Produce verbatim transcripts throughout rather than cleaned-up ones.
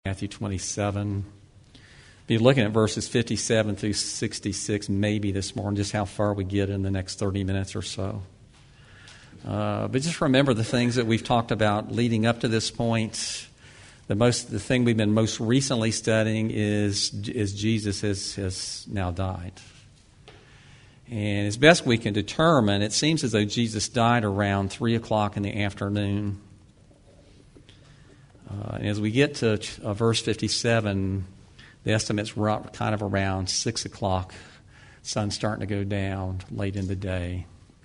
Matthew twenty-seven. Be looking at verses fifty-seven through sixty-six maybe this morning, just how far we get in the next thirty minutes or so. Uh, but just remember the things that we've talked about leading up to this point. The most, the thing we've been most recently studying is, is Jesus has, has now died. And as best we can determine, it seems as though Jesus died around three o'clock in the afternoon. Uh, and as we get to uh, verse fifty-seven, the estimate's kind of around six o'clock. Sun's starting to go down late in the day.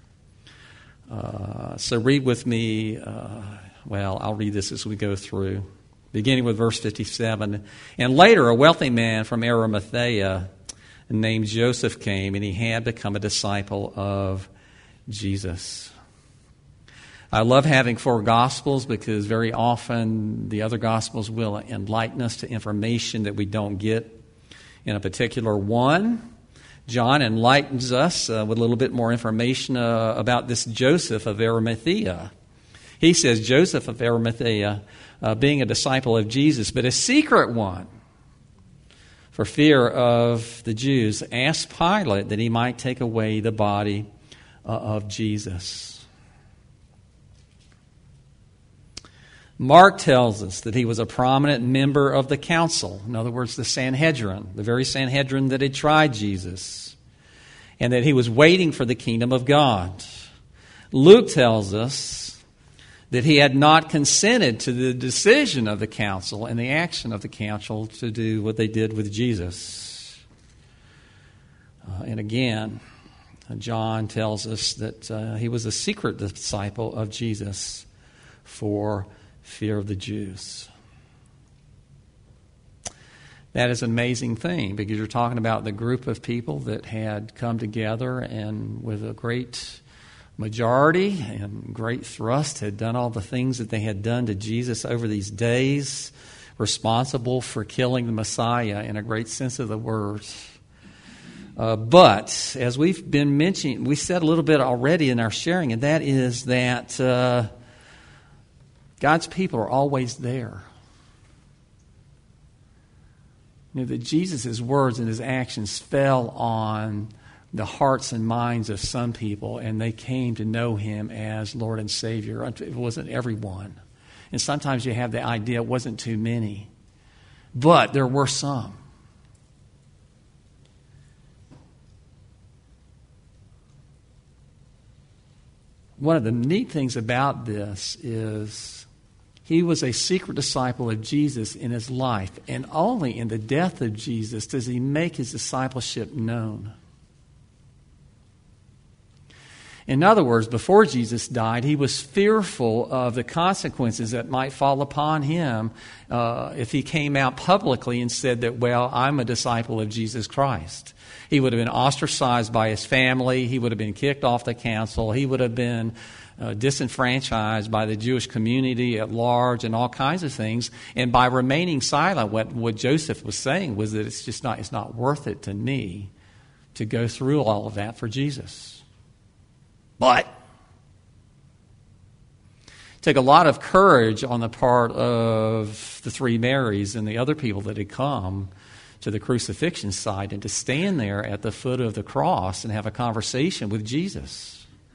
Uh, so read with me. Uh, well, I'll read this as we go through. Beginning with verse fifty-seven. And later a wealthy man from Arimathea named Joseph came, and he had become a disciple of Jesus. I love having four Gospels because very often the other Gospels will enlighten us to information that we don't get in a particular one. John enlightens us uh, with a little bit more information uh, about this Joseph of Arimathea. He says, Joseph of Arimathea, uh, being a disciple of Jesus, but a secret one, for fear of the Jews, asked Pilate that he might take away the body uh, of Jesus. Mark tells us that he was a prominent member of the council, in other words, the Sanhedrin, the very Sanhedrin that had tried Jesus, and that he was waiting for the kingdom of God. Luke tells us that he had not consented to the decision of the council and the action of the council to do what they did with Jesus. Uh, and again, John tells us that uh, he was a secret disciple of Jesus for fear of the Jews. That is an amazing thing because you're talking about the group of people that had come together and with a great majority and great thrust had done all the things that they had done to Jesus over these days, responsible for killing the Messiah in a great sense of the word. Uh, but as we've been mentioning, we said a little bit already in our sharing, and that is that uh, God's people are always there. You know, that Jesus' words and his actions fell on the hearts and minds of some people, and they came to know him as Lord and Savior. It wasn't everyone. And sometimes you have the idea it wasn't too many. But there were some. One of the neat things about this is he was a secret disciple of Jesus in his life, and only in the death of Jesus does he make his discipleship known. In other words, before Jesus died, he was fearful of the consequences that might fall upon him uh, if he came out publicly and said that, well, I'm a disciple of Jesus Christ. He would have been ostracized by his family. He would have been kicked off the council. He would have been uh, disenfranchised by the Jewish community at large and all kinds of things. And by remaining silent, what, what Joseph was saying was that it's just not, it's not worth it to me to go through all of that for Jesus. But it took a lot of courage on the part of the three Marys and the other people that had come to the crucifixion site and to stand there at the foot of the cross and have a conversation with Jesus.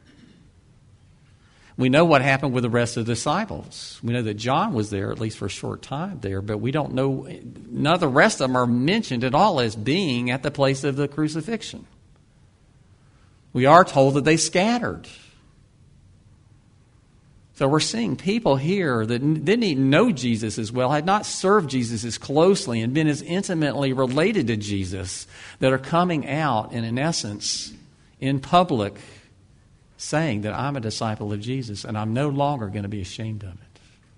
We know what happened with the rest of the disciples. We know that John was there, at least for a short time there, but we don't know, none of the rest of them are mentioned at all as being at the place of the crucifixion. We are told that they scattered. So we're seeing people here that didn't even know Jesus as well, had not served Jesus as closely and been as intimately related to Jesus, that are coming out and in essence, in public, saying that I'm a disciple of Jesus and I'm no longer going to be ashamed of it.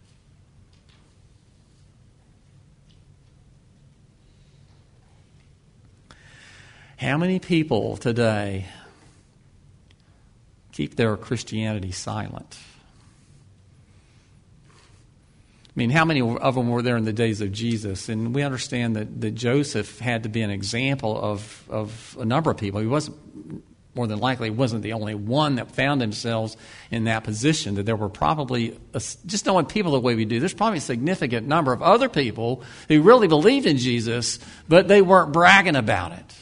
How many people today keep their Christianity silent? I mean, how many of them were there in the days of Jesus? And we understand that, that Joseph had to be an example of, of a number of people. He wasn't more than likely wasn't the only one that found themselves in that position, that there were probably, a, just knowing people the way we do, there's probably a significant number of other people who really believed in Jesus, but they weren't bragging about it.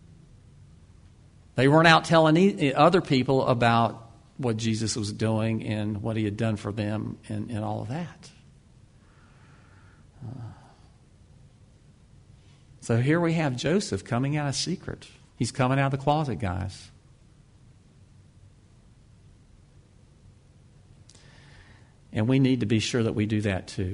They weren't out telling other people about what Jesus was doing and what he had done for them and, and all of that. Uh, so here we have Joseph coming out of secret. He's coming out of the closet, guys. And we need to be sure that we do that too.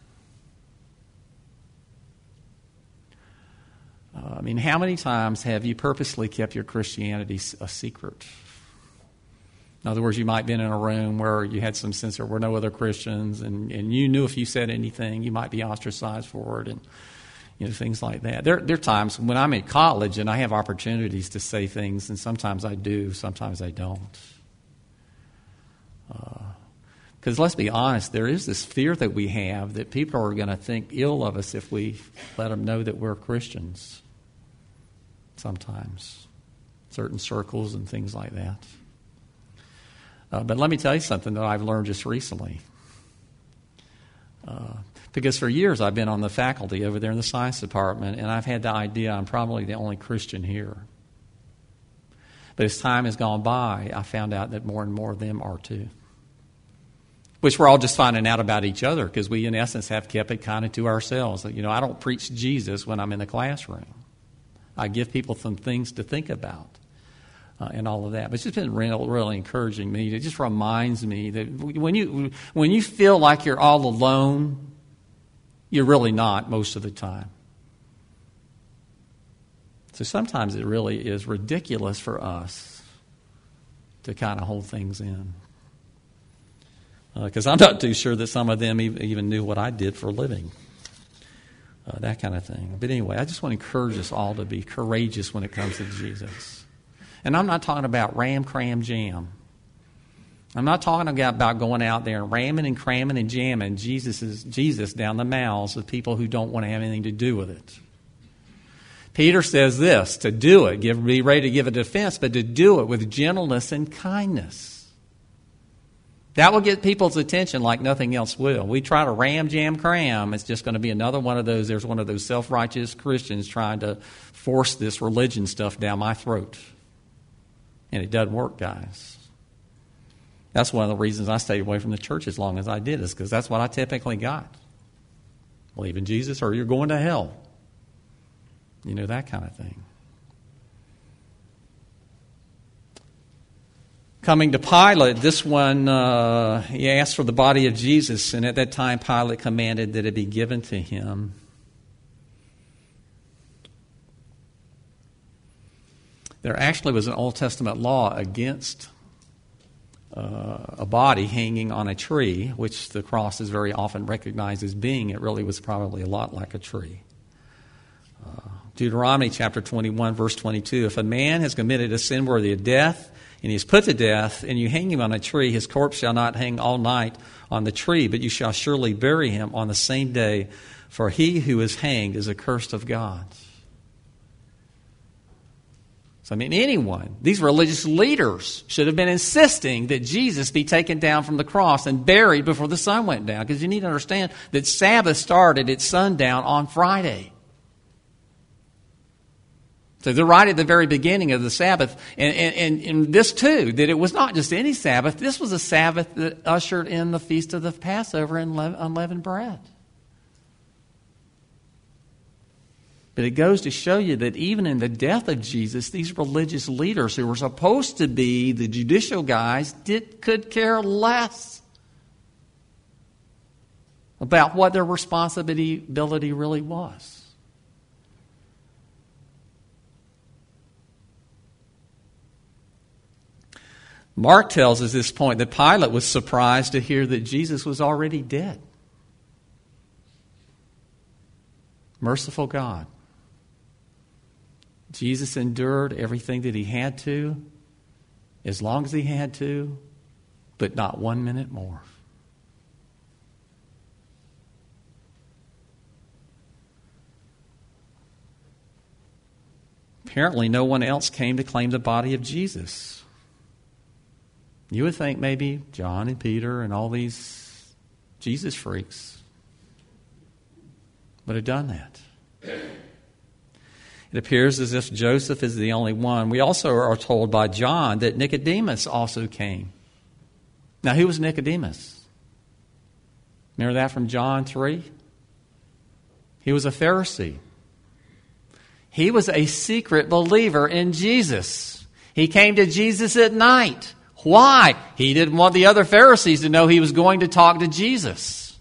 Uh, I mean, how many times have you purposely kept your Christianity a secret? In other words, you might have been in a room where you had some sense there were no other Christians, and, and you knew if you said anything, you might be ostracized for it, and you know, things like that. There, there are times when I'm in college and I have opportunities to say things, and sometimes I do, sometimes I don't. Because uh, let's be honest, there is this fear that we have that people are going to think ill of us if we let them know that we're Christians. Sometimes. Certain circles and things like that. Uh, but let me tell you something that I've learned just recently. Uh, because for years I've been on the faculty over there in the science department, and I've had the idea I'm probably the only Christian here. But as time has gone by, I found out that more and more of them are too. Which we're all just finding out about each other, because we, in essence, have kept it kind of to ourselves. You know, I don't preach Jesus when I'm in the classroom. I give people some things to think about uh, and all of that. But it's just been really, really encouraging me. It just reminds me that when you when you feel like you're all alone, you're really not most of the time. So sometimes it really is ridiculous for us to kind of hold things in. Because uh, I'm not too sure that some of them even knew what I did for a living. Uh, that kind of thing. But anyway, I just want to encourage us all to be courageous when it comes to Jesus. And I'm not talking about ram, cram, jam. I'm not talking about going out there and ramming and cramming and jamming Jesus, Jesus down the mouths of people who don't want to have anything to do with it. Peter says this, to do it, give, be ready to give a defense, but to do it with gentleness and kindness. That will get people's attention like nothing else will. We try to ram, jam, cram. It's just going to be another one of those. There's one of those self-righteous Christians trying to force this religion stuff down my throat. And it doesn't work, guys. That's one of the reasons I stayed away from the church as long as I did, is because that's what I typically got. Believe in Jesus or you're going to hell. You know, that kind of thing. Coming to Pilate, this one, uh, he asked for the body of Jesus, and at that time Pilate commanded that it be given to him. There actually was an Old Testament law against uh, a body hanging on a tree, which the cross is very often recognized as being. It really was probably a lot like a tree. Uh, Deuteronomy chapter twenty-one, verse twenty-two, if a man has committed a sin worthy of death, and he is put to death, and you hang him on a tree, his corpse shall not hang all night on the tree, but you shall surely bury him on the same day, for he who is hanged is accursed of God. So, I mean, anyone, these religious leaders should have been insisting that Jesus be taken down from the cross and buried before the sun went down, because you need to understand that Sabbath started at sundown on Friday. So they're right at the very beginning of the Sabbath. And, and, and this too, that it was not just any Sabbath. This was a Sabbath that ushered in the feast of the Passover and unleavened bread. But it goes to show you that even in the death of Jesus, these religious leaders who were supposed to be the judicial guys did, could care less about what their responsibility really was. Mark tells us this point that Pilate was surprised to hear that Jesus was already dead. Merciful God. Jesus endured everything that he had to, as long as he had to, but not one minute more. Apparently, no one else came to claim the body of Jesus. You would think maybe John and Peter and all these Jesus freaks would have done that. It appears as if Joseph is the only one. We also are told by John that Nicodemus also came. Now, who was Nicodemus? Remember that from John three? He was a Pharisee. He was a secret believer in Jesus. He came to Jesus at night. Why? He didn't want the other Pharisees to know he was going to talk to Jesus.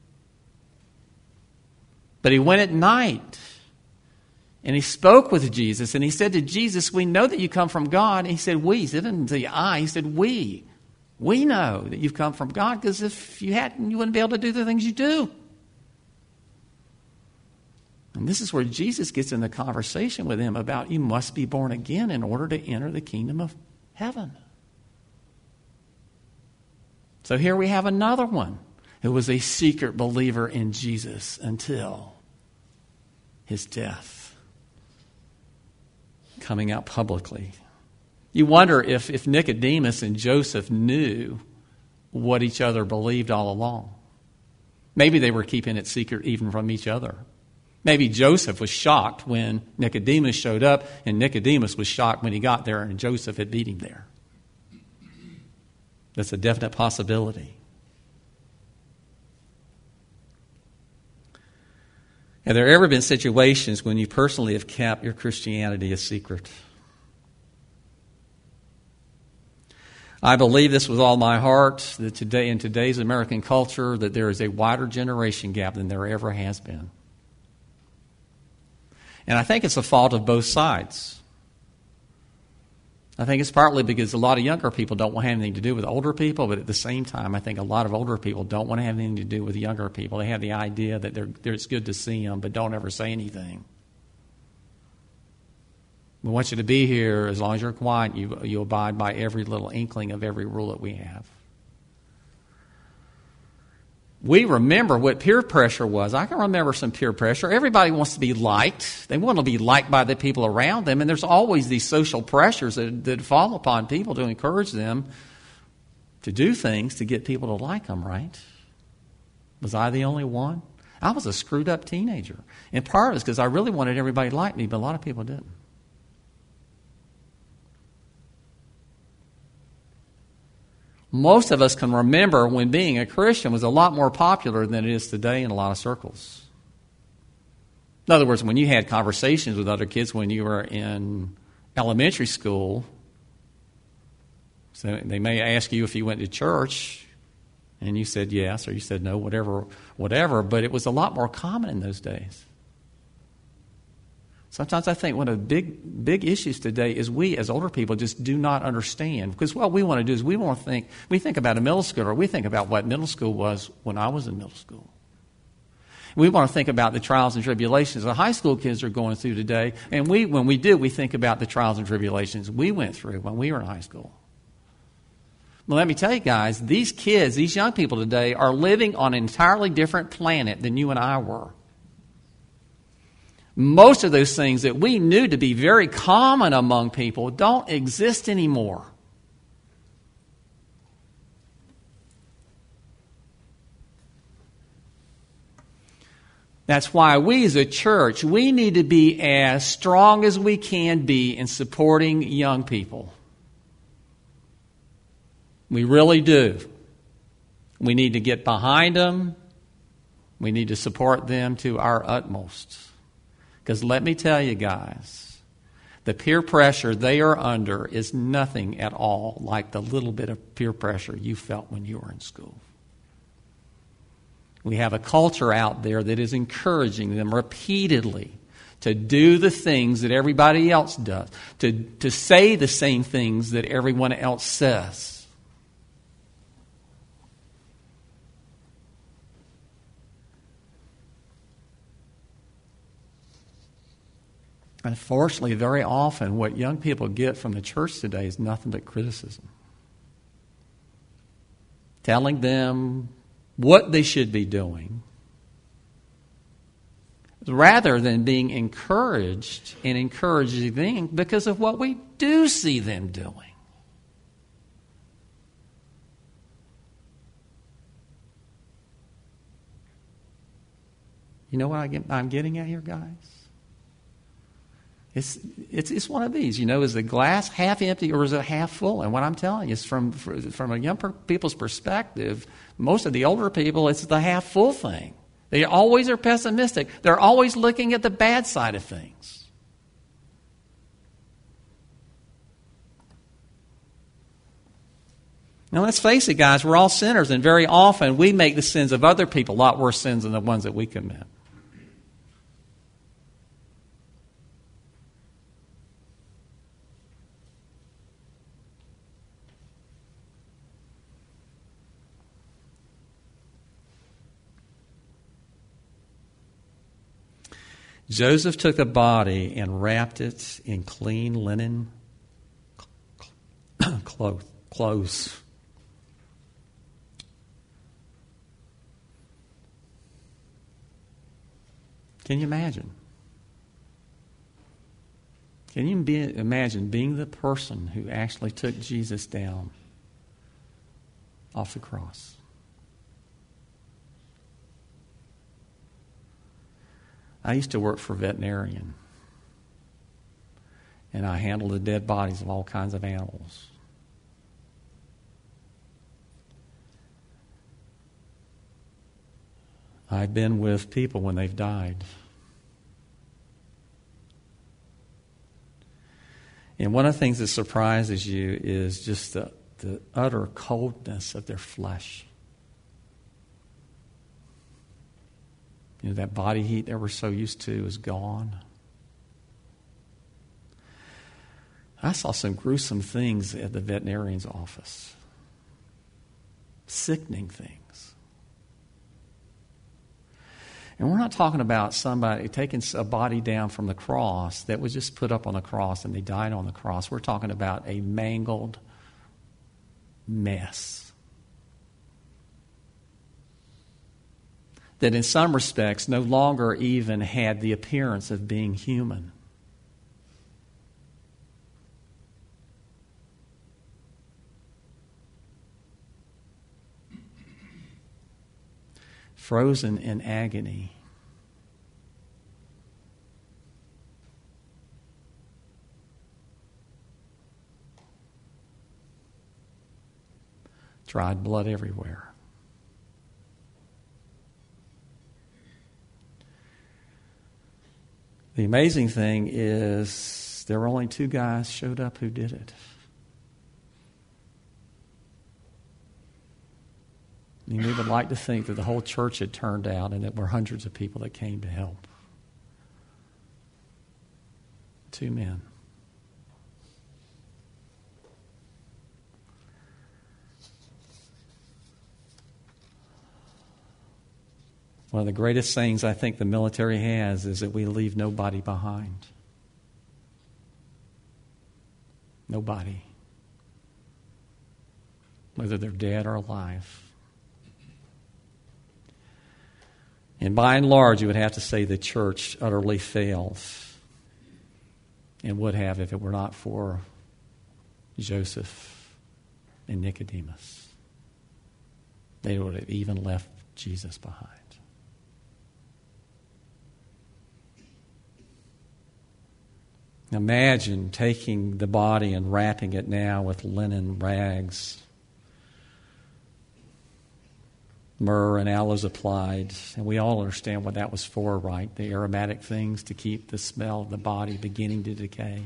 But he went at night. And he spoke with Jesus, and he said to Jesus, we know that you come from God. And he said, we. He didn't say I. He said, we. We know that you've come from God, because if you hadn't, you wouldn't be able to do the things you do. And this is where Jesus gets in the conversation with him about you must be born again in order to enter the kingdom of heaven. So here we have another one who was a secret believer in Jesus until his death. Coming out publicly. You wonder if, if Nicodemus and Joseph knew what each other believed all along. Maybe they were keeping it secret even from each other. Maybe Joseph was shocked when Nicodemus showed up, and Nicodemus was shocked when he got there and Joseph had beat him there. That's a definite possibility. Have there ever been situations when you personally have kept your Christianity a secret? I believe this with all my heart, that today in today's American culture, that there is a wider generation gap than there ever has been. And I think it's a fault of both sides. I think it's partly because a lot of younger people don't want to have anything to do with older people, but at the same time, I think a lot of older people don't want to have anything to do with younger people. They have the idea that they're, they're, it's good to see them, but don't ever say anything. We want you to be here as long as you're quiet. You, you abide by every little inkling of every rule that we have. We remember what peer pressure was. I can remember some peer pressure. Everybody wants to be liked. They want to be liked by the people around them. And there's always these social pressures that, that fall upon people to encourage them to do things to get people to like them, right? Was I the only one? I was a screwed up teenager. And part of it is because I really wanted everybody to like me, but a lot of people didn't. Most of us can remember when being a Christian was a lot more popular than it is today in a lot of circles. In other words, when you had conversations with other kids when you were in elementary school, so they may ask you if you went to church, and you said yes, or you said no, whatever, whatever, but it was a lot more common in those days. Sometimes I think one of the big, big issues today is we, as older people, just do not understand. Because what we want to do is we want to think, we think about a middle schooler, we think about what middle school was when I was in middle school. We want to think about the trials and tribulations the high school kids are going through today. And we, when we do, we think about the trials and tribulations we went through when we were in high school. Well, let me tell you guys, these kids, these young people today are living on an entirely different planet than you and I were. Most of those things that we knew to be very common among people don't exist anymore. That's why we as a church, we need to be as strong as we can be in supporting young people. We really do. We need to get behind them. We need to support them to our utmost. Because let me tell you guys, the peer pressure they are under is nothing at all like the little bit of peer pressure you felt when you were in school. We have a culture out there that is encouraging them repeatedly to do the things that everybody else does, to, to say the same things that everyone else says. Unfortunately, very often what young people get from the church today is nothing but criticism. Telling them what they should be doing. rather than being encouraged and encouraging them because of what we do see them doing. You know what I get, I'm getting at here, guys? It's, it's, it's one of these. You know, is the glass half empty or is it half full? And what I'm telling you is from, from a young people's perspective, most of the older people, it's the half full thing. They always are pessimistic. They're always looking at the bad side of things. Now, let's face it, guys, we're all sinners, and very often we make the sins of other people a lot worse sins than the ones that we commit. Joseph took a body and wrapped it in clean linen clothes. Can you imagine? Can you be, imagine being the person who actually took Jesus down off the cross? I used to work for a veterinarian, and I handled the dead bodies of all kinds of animals. I've been with people when they've died. And one of the things that surprises you is just the, the utter coldness of their flesh. You know, that body heat that we're so used to is gone. I saw some gruesome things at the veterinarian's office. Sickening things. And we're not talking about somebody taking a body down from the cross that was just put up on the cross and they died on the cross. We're talking about a mangled mess. That in some respects no longer even had the appearance of being human. Frozen in agony. Dried blood everywhere. The amazing thing is there were only two guys showed up who did it. And we would like to think that the whole church had turned out and there were hundreds of people that came to help. Two men. One of the greatest things I think the military has is that we leave nobody behind. Nobody. Whether they're dead or alive. And by and large, you would have to say the church utterly fails. And would have if it were not for Joseph and Nicodemus. They would have even left Jesus behind. Imagine taking the body and wrapping it now with linen rags, myrrh and aloes applied. And we all understand what that was for, right? The aromatic things to keep the smell of the body beginning to decay.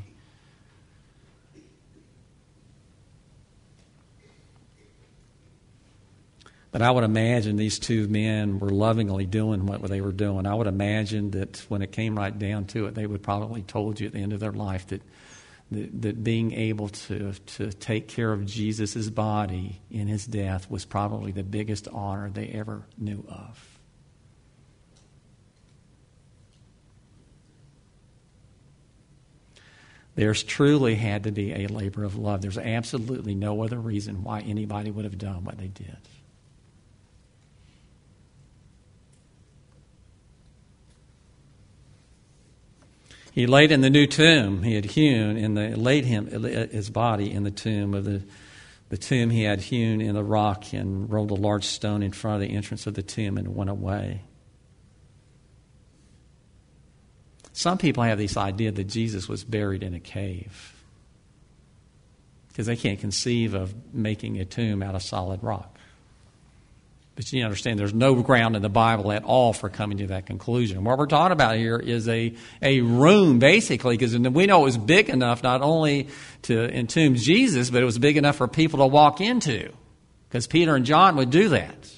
But I would imagine these two men were lovingly doing what they were doing. I would imagine that when it came right down to it, they would probably told you at the end of their life that that, that being able to, to take care of Jesus' body in his death was probably the biggest honor they ever knew of. There's truly had to be a labor of love. There's absolutely no other reason why anybody would have done what they did. He laid in the new tomb he had hewn in the laid him his body in the tomb of the the tomb he had hewn in the rock, and rolled a large stone in front of the entrance of the tomb and went away. Some people have this idea that Jesus was buried in a cave because they can't conceive of making a tomb out of solid rock. But you understand there's no ground in the Bible at all for coming to that conclusion. What we're talking about here is a, a room, basically, because we know it was big enough not only to entomb Jesus, but it was big enough for people to walk into, because Peter and John would do that.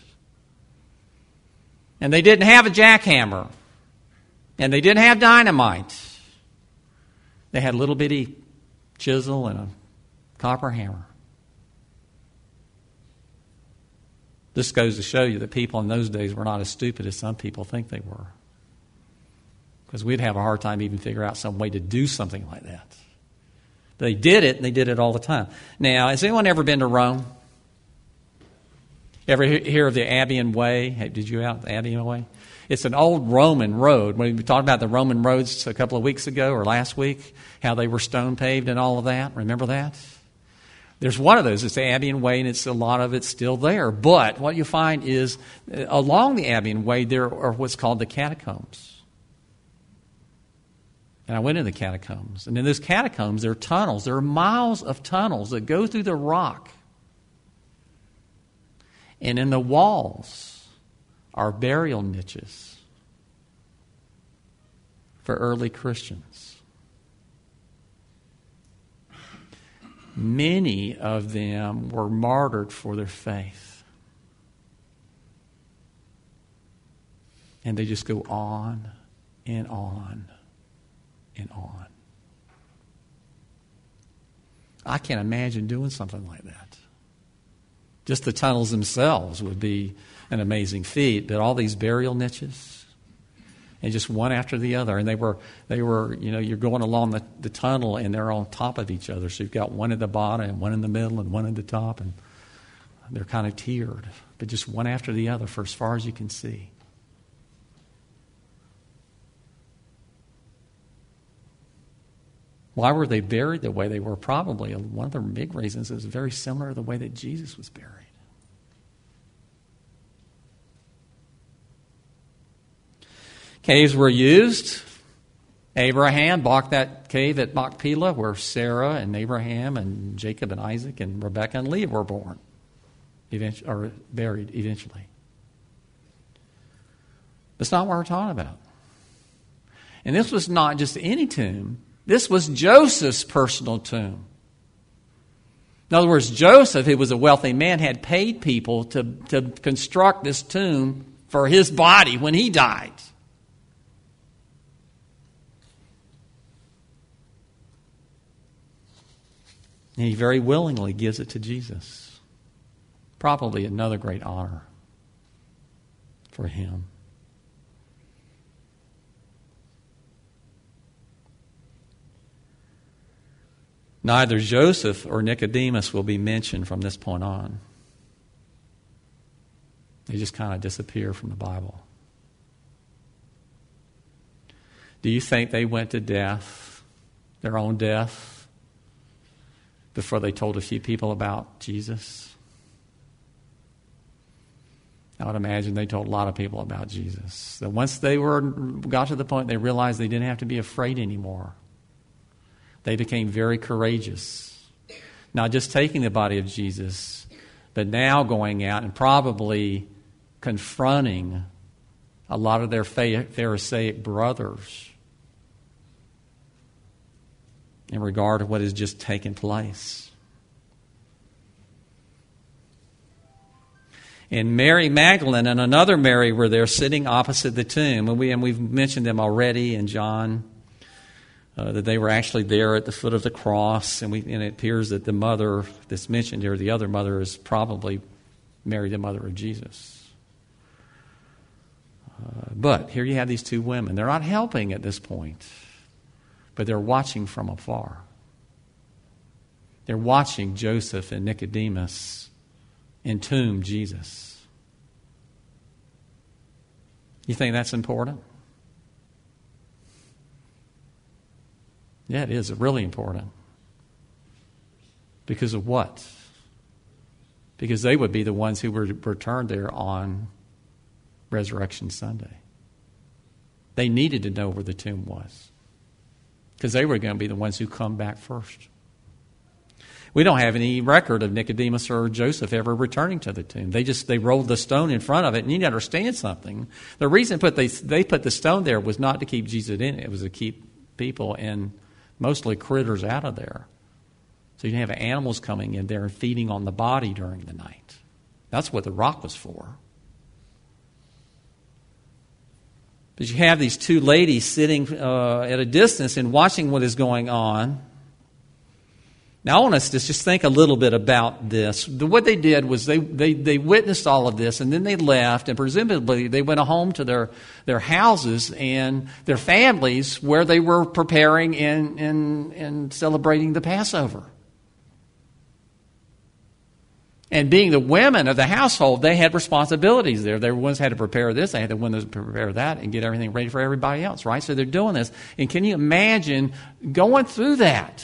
And they didn't have a jackhammer, and they didn't have dynamite. They had a little bitty chisel and a copper hammer. This goes to show you that people in those days were not as stupid as some people think they were. Because we'd have a hard time even figuring out some way to do something like that. They did it, and they did it all the time. Now, has anyone ever been to Rome? Ever hear of the Appian Way? Hey, did you out the Appian Way? It's an old Roman road. When we talked about the Roman roads a couple of weeks ago or last week, how they were stone paved and all of that. Remember that? There's one of those. It's the Appian Way, and it's a lot of it's still there. But what you find is uh, along the Appian Way there are what's called the catacombs. And I went into the catacombs. And in those catacombs, there are tunnels. There are miles of tunnels that go through the rock. And in the walls are burial niches for early Christians. Many of them were martyred for their faith. And they just go on and on and on. I can't imagine doing something like that. Just the tunnels themselves would be an amazing feat, but all these burial niches, and just one after the other. And they were, they were, you know, you're going along the, the tunnel and they're on top of each other. So you've got one at the bottom and one in the middle and one at the top. And they're kind of tiered, but just one after the other for as far as you can see. Why were they buried the way they were? Probably one of the big reasons is very similar to the way that Jesus was buried. Caves were used. Abraham bought that cave at Machpelah where Sarah and Abraham and Jacob and Isaac and Rebekah and Leah were born, eventually, or buried eventually. That's not what we're talking about. And this was not just any tomb. This was Joseph's personal tomb. In other words, Joseph, who was a wealthy man, had paid people to, to construct this tomb for his body when he died. And he very willingly gives it to Jesus. Probably another great honor for him. Neither Joseph or Nicodemus will be mentioned from this point on. They just kind of disappear from the Bible. Do you think they went to death, their own death, before they told a few people about Jesus? I would imagine they told a lot of people about Jesus. So once they were got to the point they realized they didn't have to be afraid anymore, they became very courageous. Not just taking the body of Jesus, but now going out and probably confronting a lot of their Pharisaic brothers in regard to what has just taken place. And Mary Magdalene and another Mary were there sitting opposite the tomb. And, we, and we've mentioned them already in John, uh, that they were actually there at the foot of the cross. And, we, and it appears that the mother that's mentioned here, the other mother, is probably Mary, the mother of Jesus. Uh, but here you have these two women. They're not helping at this point, but they're watching from afar. They're watching Joseph and Nicodemus entomb Jesus. You think that's important? Yeah, it is really important. Because of what? Because they would be the ones who were returned there on Resurrection Sunday. They needed to know where the tomb was. Because they were going to be the ones who come back first. We don't have any record of Nicodemus or Joseph ever returning to the tomb. They just they rolled the stone in front of it, and you need to understand something. The reason put they they put the stone there was not to keep Jesus in it; it was to keep people and mostly critters out of there. So you didn't have animals coming in there and feeding on the body during the night. That's what the rock was for. But you have these two ladies sitting uh, at a distance and watching what is going on. Now, I want us to just think a little bit about this. The, what they did was they, they, they witnessed all of this, and then they left, and presumably they went home to their, their houses and their families where they were preparing and, and, and celebrating the Passover. And being the women of the household, they had responsibilities there. They were ones who had to prepare this, they had the ones to prepare that, and get everything ready for everybody else, right? So they're doing this. And can you imagine going through that?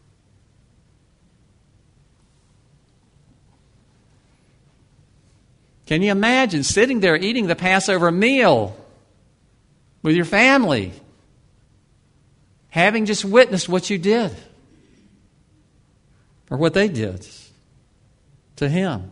Can you imagine sitting there eating the Passover meal with your family, having just witnessed what you did or what they did to him?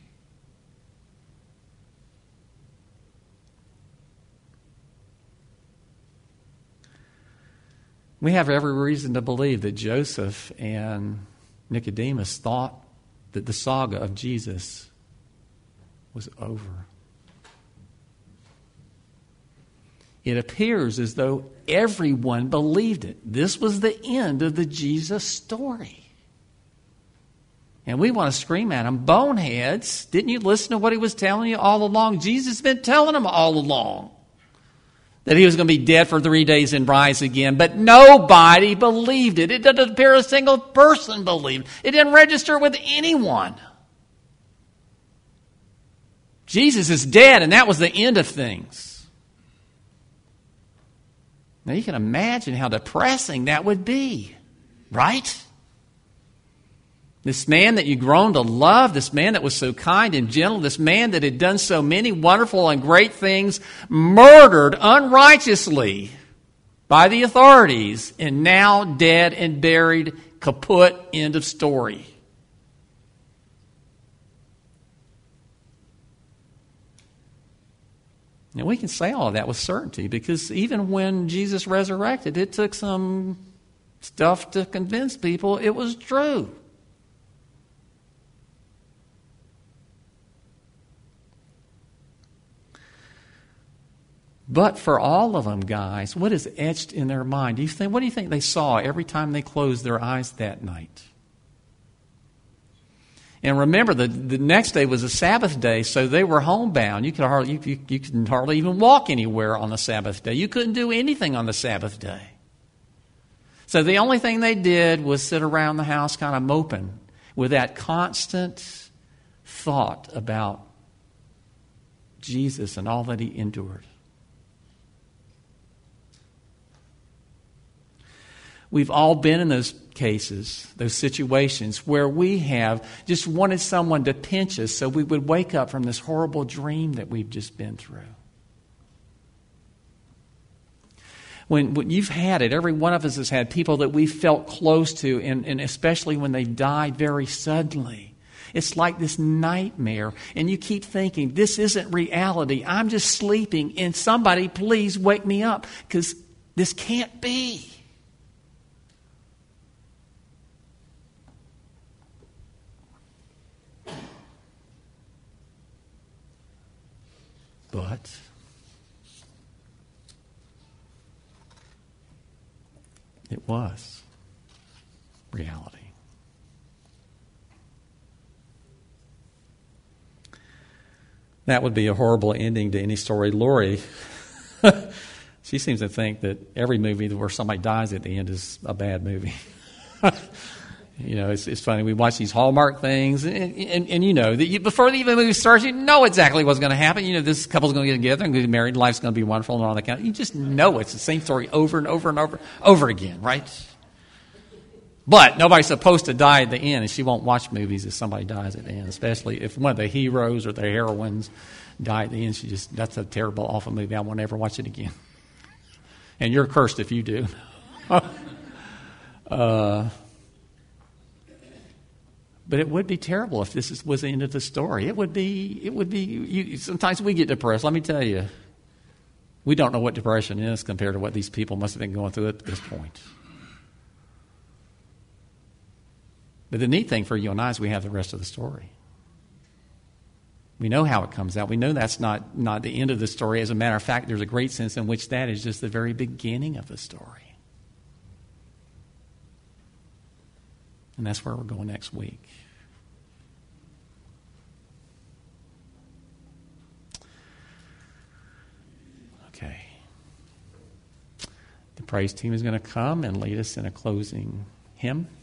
We have every reason to believe that Joseph and Nicodemus thought that the saga of Jesus was over. It appears as though everyone believed it. This was the end of the Jesus story. And we want to scream at them, boneheads. Didn't you listen to what he was telling you all along? Jesus has been telling them all along that he was going to be dead for three days and rise again. But nobody believed it. It doesn't appear a single person believed it. It didn't register with anyone. Jesus is dead, and that was the end of things. Now you can imagine how depressing that would be, right? This man that you'd grown to love, this man that was so kind and gentle, this man that had done so many wonderful and great things, murdered unrighteously by the authorities, and now dead and buried, kaput, end of story. Now, we can say all of that with certainty because even when Jesus resurrected, it took some stuff to convince people it was true. But for all of them, guys, what is etched in their mind? Do you think? What do you think they saw every time they closed their eyes that night? And remember, the, the next day was a Sabbath day, so they were homebound. You could hardly you, you, you could hardly even walk anywhere on the Sabbath day. You couldn't do anything on the Sabbath day. So the only thing they did was sit around the house kind of moping with that constant thought about Jesus and all that he endured. We've all been in those cases, those situations where we have just wanted someone to pinch us so we would wake up from this horrible dream that we've just been through. When, when you've had it, every one of us has had people that we felt close to, and, and especially when they died very suddenly. It's like this nightmare, and you keep thinking, this isn't reality. I'm just sleeping, and somebody please wake me up, because this can't be. But it was reality. That would be a horrible ending to any story. Lori, she seems to think that every movie where somebody dies at the end is a bad movie. You know, it's, it's funny. We watch these Hallmark things, and, and, and you know, that you, before the even movie starts, you know exactly what's going to happen. You know, this couple's going to get together and get married, life's going to be wonderful and all that kind of. You just know it's the same story over and over and over, over again, right? But nobody's supposed to die at the end, and she won't watch movies if somebody dies at the end, especially if one of the heroes or the heroines die at the end. She just, that's a terrible, awful movie. I won't ever watch it again. And you're cursed if you do. uh, but it would be terrible if this is, was the end of the story. It would be, it would be, you, sometimes we get depressed. Let me tell you, we don't know what depression is compared to what these people must have been going through at this point. But the neat thing for you and I is we have the rest of the story. We know how it comes out. We know that's not, not the end of the story. As a matter of fact, there's a great sense in which that is just the very beginning of the story. And that's where we're going next week. Okay. The praise team is going to come and lead us in a closing hymn.